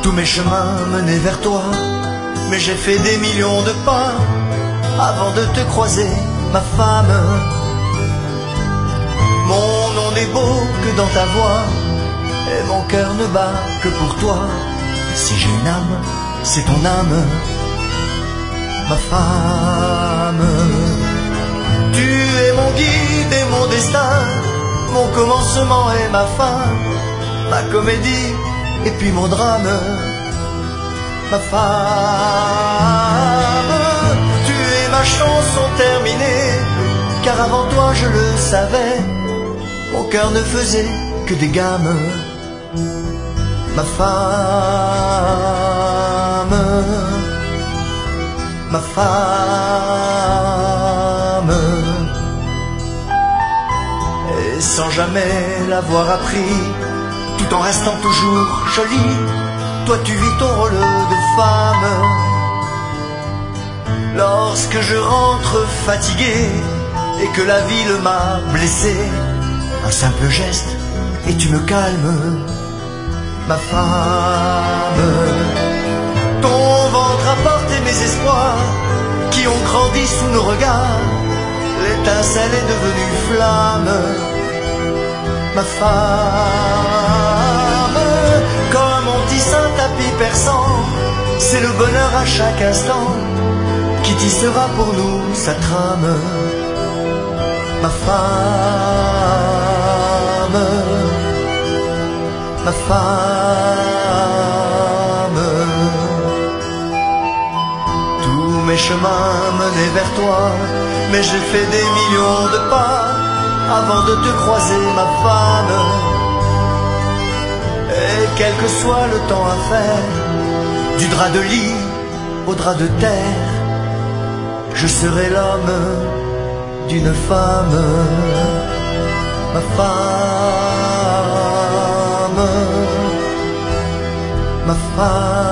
Tous mes chemins menaient vers toi, mais j'ai fait des millions de pas avant de te croiser, ma femme. Mon nom n'est beau que dans ta voix, et mon cœur ne bat que pour toi. Si j'ai une âme, c'est ton âme, ma femme. Tu es mon guide et mon destin, mon commencement et ma fin, ma comédie et puis mon drame, ma femme. Tu es ma chanson terminée, car avant toi je le savais, mon cœur ne faisait que des gammes, ma femme, ma femme. Et sans jamais l'avoir appris, tout en restant toujours jolie, toi tu vis ton rôle de femme. Lorsque je rentre fatigué et que la ville m'a blessé, un simple geste et tu me calmes, ma femme. Ton ventre a porté mes espoirs qui ont grandi sous nos regards, l'étincelle est devenue flamme, ma femme. Comme on tisse un tapis perçant, c'est le bonheur à chaque instant qui tissera pour nous sa trame, ma femme, ma femme. Tous mes chemins menaient vers toi, mais j'ai fait des millions de pas avant de te croiser, ma femme. Et quel que soit le temps à faire, du drap de lit au drap de terre, je serai l'homme d'une femme, ma femme, ma femme.